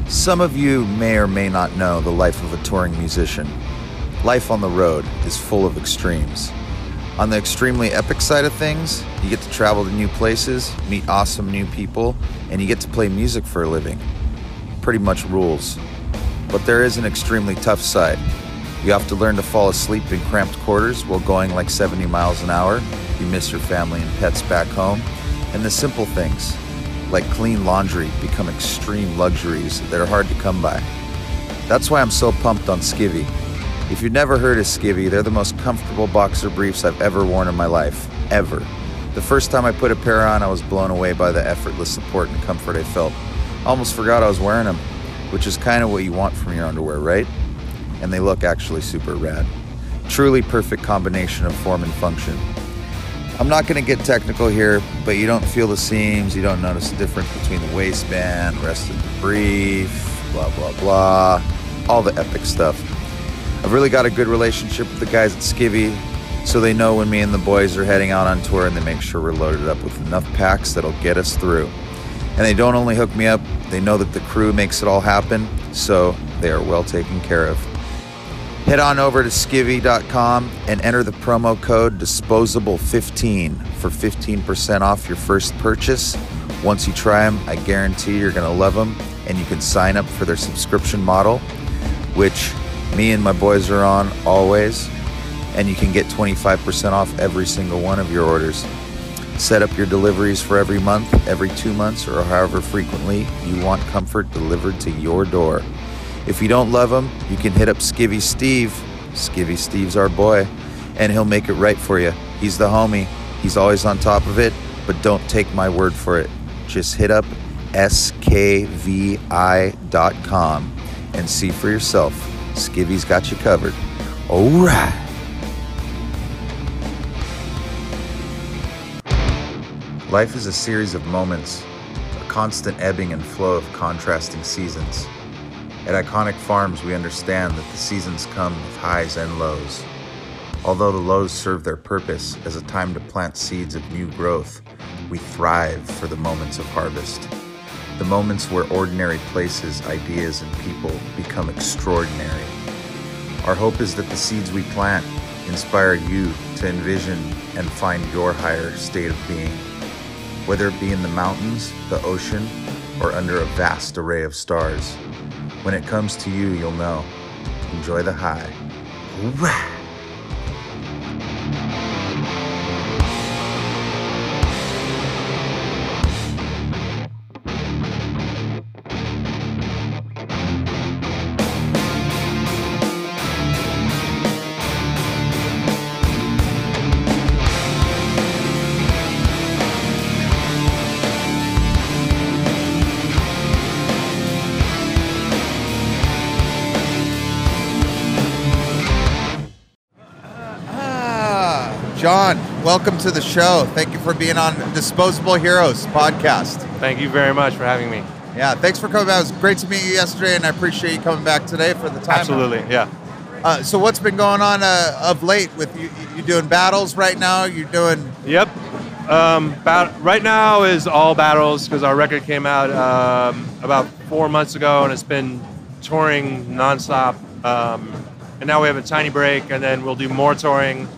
Some of you may or may not know the life of a touring musician. Life on the road is full of extremes. On the extremely epic side of things, you get to travel to new places, meet awesome new people, and you get to play music for a living. Pretty much rules. But there is an extremely tough side. You have to learn to fall asleep in cramped quarters while going like 70 miles an hour. You miss your family and pets back home. And the simple things, like clean laundry, become extreme luxuries that are hard to come by. That's why I'm so pumped on Skivvy. If you've never heard of Skivvy, they're the most comfortable boxer briefs I've ever worn in my life, ever. The first time I put a pair on, I was blown away by the effortless support and comfort I felt. I almost forgot I was wearing them, which is kind of what you want from your underwear, right? And they look actually super rad. Truly perfect combination of form and function. I'm not going to get technical here, but you don't feel the seams, you don't notice the difference between the waistband, rest of the brief, blah, blah, blah, all the epic stuff. I've really got a good relationship with the guys at Skivvy, so they know when me and the boys are heading out on tour, and they make sure we're loaded up with enough packs that'll get us through. And they don't only hook me up, they know that the crew makes it all happen, so they are well taken care of. Head on over to skivvy.com and enter the promo code DISPOSABLE15 for 15% off your first purchase. Once you try them, I guarantee you're going to love them, and you can sign up for their subscription model, which me and my boys are on always, and you can get 25% off every single one of your orders. Set up your deliveries for every month, every 2 months, or however frequently you want comfort delivered to your door. If you don't love him, you can hit up Skivvy Steve. Skivvy Steve's our boy, and he'll make it right for you. He's the homie. He's always on top of it, but don't take my word for it. Just hit up skvi.com and see for yourself. Skivvy's got you covered. All right. Life is a series of moments, a constant ebbing and flow of contrasting seasons. At Iconic Farms, we understand that the seasons come with highs and lows. Although the lows serve their purpose as a time to plant seeds of new growth, we thrive for the moments of harvest. The moments where ordinary places, ideas, and people become extraordinary. Our hope is that the seeds we plant inspire you to envision and find your higher state of being, whether it be in the mountains, the ocean, or under a vast array of stars. When it comes to you, you'll know. Enjoy the high. Hoorah! John, welcome to the show. Thank you for being on Disposable Heroes podcast. Thank you very much for having me. Yeah, thanks for coming back. It was great to meet you yesterday, and I appreciate you coming back today for the time. Absolutely, yeah. So what's been going on of late with you? You doing battles right now? You're doing... Yep. Right now is all battles because our record came out about 4 months ago, and it's been touring nonstop. And now we have a tiny break, and then we'll do more touring.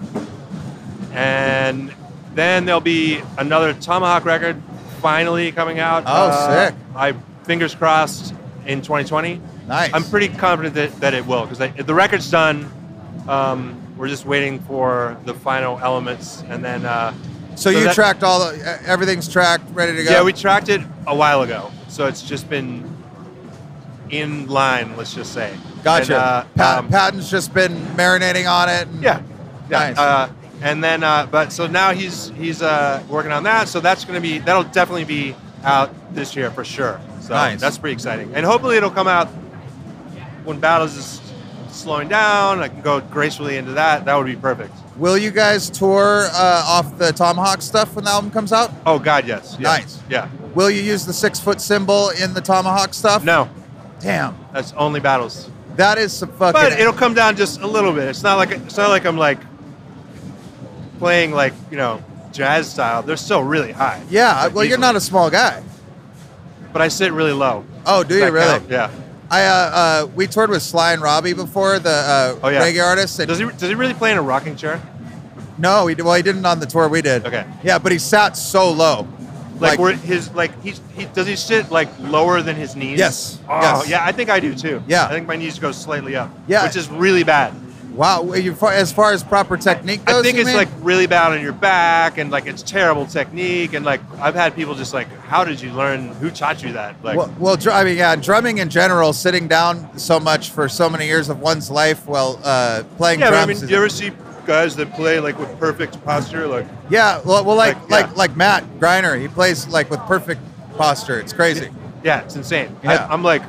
And then there'll be another Tomahawk record finally coming out. Oh, sick. Fingers crossed in 2020. Nice. I'm pretty confident that it will because the record's done. We're just waiting for the final elements. And then... So you tracked everything's tracked, ready to go? Yeah, we tracked it a while ago. So it's just been in line, let's just say. Gotcha. And, Patton's just been marinating on it. And yeah. Nice. And then, so now he's working on that. So that'll definitely be out this year for sure. So nice. That's pretty exciting. And hopefully it'll come out when Battles is slowing down. I can go gracefully into that. That would be perfect. Will you guys tour off the Tomahawk stuff when the album comes out? Oh God, yes. Nice. Yeah. Will you use the 6-foot symbol in the Tomahawk stuff? No. Damn. That's only Battles. That is some fucking... But it'll come down just a little bit. It's not like I'm like playing like, jazz style. They're still really high. Yeah, well, you're not a small guy. but I sit really low. Oh, do Does you that really? count? Yeah. We toured with Sly and Robbie before, the Oh, yeah. reggae artist. And Does he really play in a rocking chair? no, he didn't on the tour we did. Okay. Yeah, but he sat so low. Like where his does he sit like lower than his knees? Yes. Oh Yes. yeah, I think I do too. Yeah. I think my knees go slightly up. Yeah. Which is really bad. Wow. As far as proper technique goes, I think you it's mean? like really bad on your back and like it's terrible technique and like I've had people just like, how did you learn? Who taught you that? Like, I mean, yeah, drumming in general, sitting down so much for so many years of one's life while playing yeah, drums. but I mean, do you ever see guys that play like with perfect posture? Like, yeah, yeah. like Matt Greiner, he plays like with perfect posture. It's crazy. yeah, it's insane. Yeah. I'm like,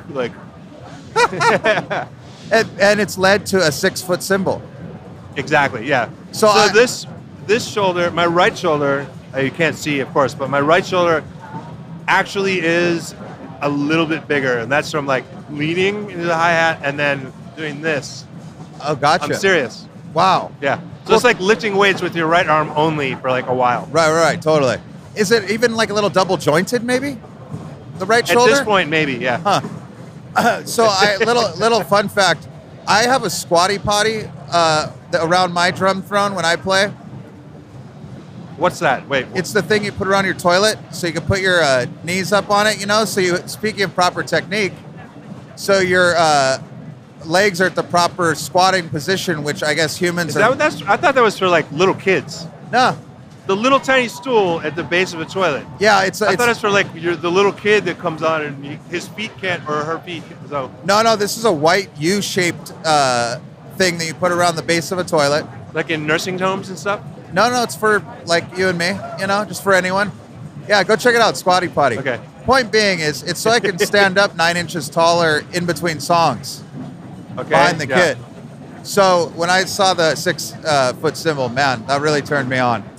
And it's led to a 6-foot cymbal. exactly, yeah. So This shoulder, my right shoulder, you can't see, of course, but my right shoulder actually is a little bit bigger, and that's from like leaning into the hi-hat and then doing this. Oh, gotcha. I'm serious. Wow. Yeah. So it's like lifting weights with your right arm only for like a while. Right, totally. Is it even like a little double jointed, maybe? The right shoulder? At this point, maybe, yeah. Huh. So little fun fact. I have a squatty potty around my drum throne when I play. What's that? Wait. It's the thing you put around your toilet so you can put your knees up on it, you know? So speaking of proper technique, so your legs are at the proper squatting position, which I guess humans Is that what that's? I thought that was for like little kids. No. The little tiny stool at the base of a toilet. Yeah, I thought it's for like the little kid that comes on and his feet can't, or her feet. So No, this is a white U-shaped thing that you put around the base of a toilet. like in nursing homes and stuff. No, it's for like you and me, you know, just for anyone. Yeah, go check it out, Squatty Potty. Okay. Point being is it's so I can stand up 9 inches taller in between songs Okay. behind the yeah. kit. So when I saw the 6-foot cymbal, man, that really turned me on.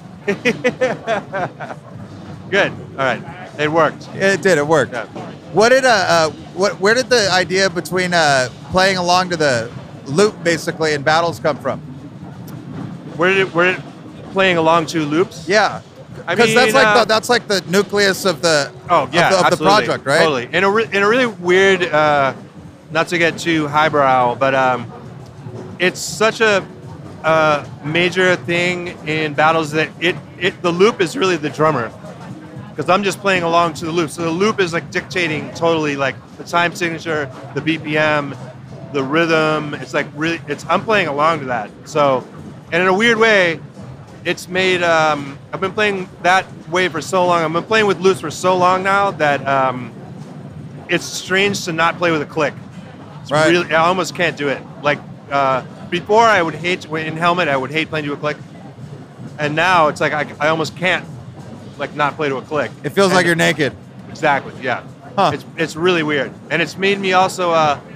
Good. All right. It worked. It did. It worked. Yeah. What did where did the idea between playing along to the loop basically in battles come from? Where did it playing along to loops? Yeah, I because mean, that's like the nucleus of the of the absolutely. Project, right? Totally. In a really weird, not to get too highbrow, but it's such a major thing in battles that the loop is really the drummer, because I'm just playing along to the loop. So the loop is like dictating totally like the time signature, the BPM, the rhythm. It's like really, I'm playing along to that. So, and in a weird way, it's made. I've been playing that way for so long. I've been playing with loops for so long now that it's strange to not play with a click. It's Right. really, I almost can't do it. Like before, I would hate in Helmet. I would hate playing to a click, and now it's like I almost can't like not play to a click. It feels like you're naked. Exactly. Yeah. Huh. It's really weird, and it's made me also.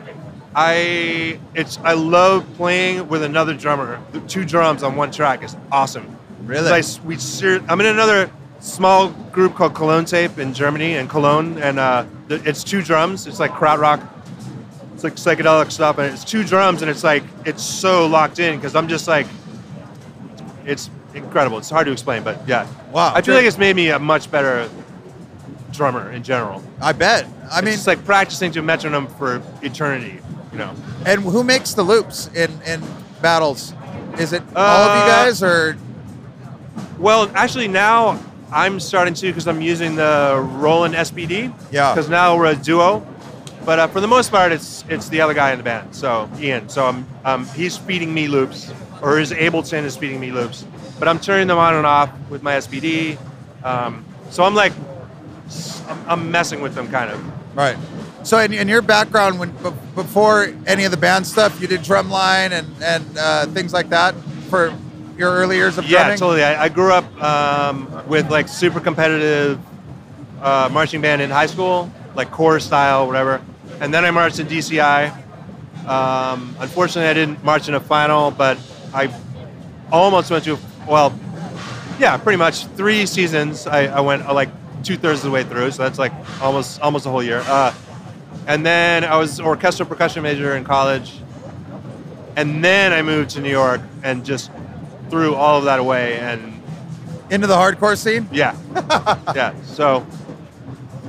I love playing with another drummer. The 2 drums on one track is awesome. Really? I'm in another small group called Cologne Tape in Germany, in Cologne, and it's 2 drums. It's like krautrock. It's like psychedelic stuff, and it's 2 drums, and it's like it's so locked in because I'm just like, it's incredible. It's hard to explain, but yeah. Wow. I feel like it's made me a much better drummer in general. I bet. I mean, It's like practicing to a metronome for eternity, you know. and who makes the loops in battles? Is it all of you guys or? Well, actually now I'm starting to, because I'm using the Roland SBD. Yeah. Because now we're a duo. But for the most part, it's the other guy in the band, so Ian. So he's feeding me loops, or his Ableton is feeding me loops. But I'm turning them on and off with my SBD. So I'm like, I'm messing with them kind of. Right. So in your background, before any of the band stuff, you did drumline and things like that for your early years of drumming? Yeah, totally. I grew up with like super competitive marching band in high school, like corps style, whatever. And then I marched in DCI. Unfortunately, I didn't march in a final, but I almost went to, pretty much 3 seasons. I went like 2/3 of the way through, so that's like almost a whole year. And then I was orchestral percussion major in college. And then I moved to New York and just threw all of that away and Into the hardcore scene? yeah. Yeah. So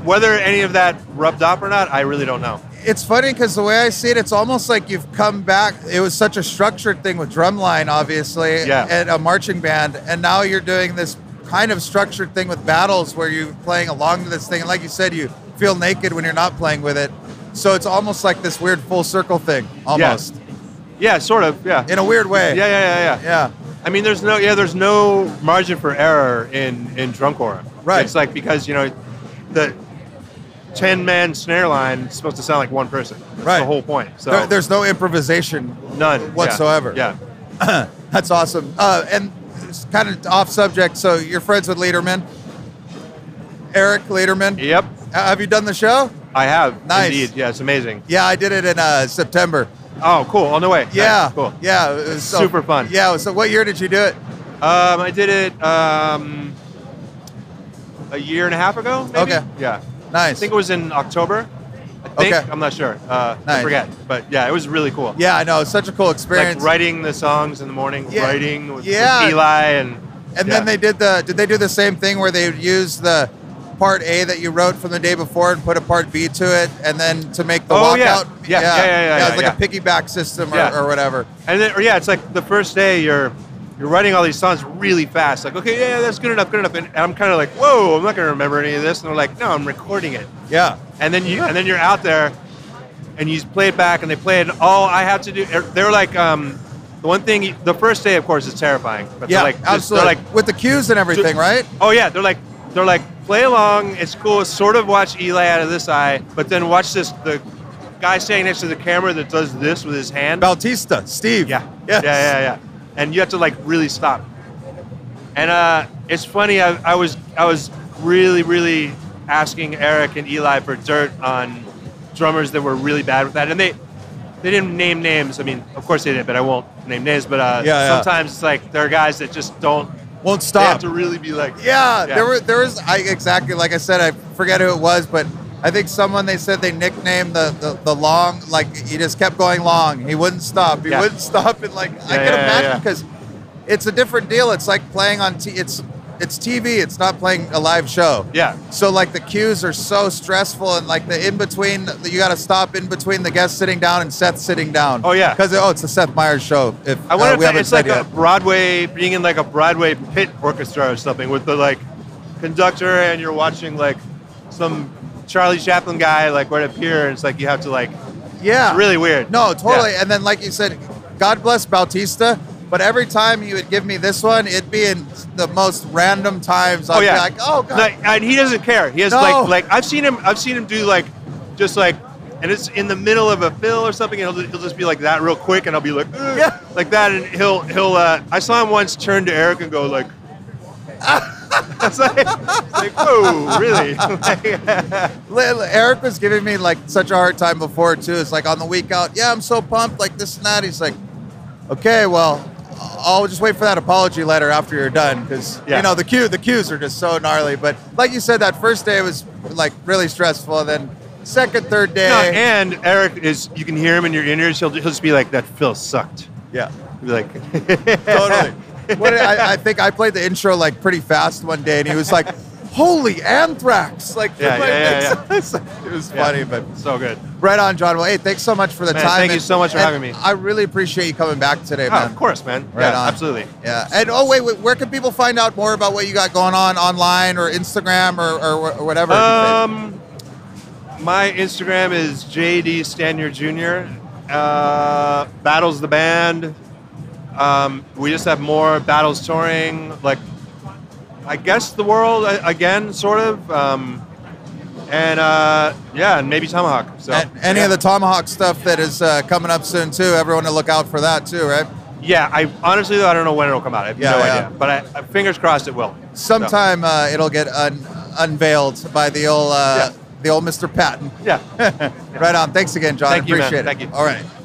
whether any of that rubbed off or not, I really don't know. It's funny because the way I see it, it's almost like you've come back. It was such a structured thing with drumline, obviously, and a marching band, and now you're doing this kind of structured thing with battles where you're playing along to this thing. And like you said, you feel naked when you're not playing with it. So it's almost like this weird full circle thing, almost. Yeah, sort of, yeah. In a weird way. Yeah. I mean, there's no margin for error in drum corps. Right. It's like, because, the 10-man snare line is supposed to sound like one person. That's the whole point. So there's no improvisation. None. Whatsoever. Yeah. That's awesome. And it's kind of off subject, so you're friends with Lederman? Eric Lederman? Yep. Have you done the show? I have. Nice. Indeed. Yeah, it's amazing. Yeah, I did it in September. Oh, cool. On the way. Yeah. Nice. Cool. Yeah. It was super fun. Yeah. So what year did you do it? I did it a year and a half ago, maybe? Okay. Yeah. Nice. I think it was in October. I think. Okay. I'm not sure. Nice. I forget. But yeah, it was really cool. Yeah, I know. It's such a cool experience. Like writing the songs in the morning, writing with Eli and then did they do the same thing where they would use the part A that you wrote from the day before and put a part B to it, and then to make the walkout? Yeah. It was like a piggyback system or whatever. And then, it's like the first day you're writing all these songs really fast. Like, okay, yeah, that's good enough. And I'm kind of like, whoa, I'm not going to remember any of this. And they're like, no, I'm recording it. Yeah. And then you're out there, and you play it back, and they play it. All I have to do, they're like, the one thing, the first day, of course, is terrifying. But yeah, they're like, absolutely. They're like, with the cues and everything, right? Oh yeah, they're like, play along. It's cool. Sort of watch Eli out of this eye, but then watch the guy standing next to the camera that does this with his hand. Bautista, Steve. Yeah. Yes. Yeah. And you have to like really stop. And it's funny. I was really asking Eric and Eli for dirt on drummers that were really bad with that, and they didn't name names. I mean, of course they did, but I won't name names. But sometimes it's like there are guys that just won't stop. They have to really be like. Yeah. There was exactly like I said. I forget who it was, but I think they said they nicknamed the long, like he just kept going long. He wouldn't stop. He wouldn't stop. And like I can imagine because it's a different deal. It's like playing on it's TV. It's not playing a live show. Yeah. So like the cues are so stressful, and like the in between, you got to stop in between the guest sitting down and Seth sitting down. Oh yeah. Because it's a Seth Meyers show. If I wonder if it's like yet. a Broadway, being in like a Broadway pit orchestra or something with the like conductor, and you're watching like some Charlie Chaplin guy like right up here, and it's like you have to like. Yeah. It's really weird. No, totally. Yeah. And then like you said, God bless Bautista. But every time you would give me this one, it'd be in the most random times. I'd be like, oh God. No, and he doesn't care. He has like I've seen him do like just like, and it's in the middle of a fill or something, and he'll just be like that real quick, and I'll be like, like that, and he'll I saw him once turn to Eric and go like, it's like whoa, really? Eric was giving me like such a hard time before too. It's like on the week out, I'm so pumped, like this and that. He's like, okay, well, I'll just wait for that apology letter after you're done, because the cues are just so gnarly. But like you said, that first day was like really stressful, and then second, third day. No, and Eric you can hear him in your ears. He'll just be like, that fill sucked. Yeah. He'll be like, totally. I think I played the intro like pretty fast one day, and he was like, holy anthrax. Like, yeah. It was funny, but so good. Right on, John. Well, hey, thanks so much for the time. Thank you so much for having me. I really appreciate you coming back today, man. Of course, man. Right on. Absolutely. Yeah. And wait, where can people find out more about what you got going on online or Instagram or whatever? My Instagram is JD Stanier Jr. Battles the band. We just have more battles touring, like I guess the world again, sort of. And maybe Tomahawk. So any of the Tomahawk stuff that is coming up soon too. Everyone to look out for that too, right? Yeah, I honestly though I don't know when it'll come out. I have no idea, but I fingers crossed it will. Sometime it'll get unveiled by the old Mr. Patton. Yeah. Right on. Thanks again, John. Thank you, Appreciate man. it. Thank you. All right.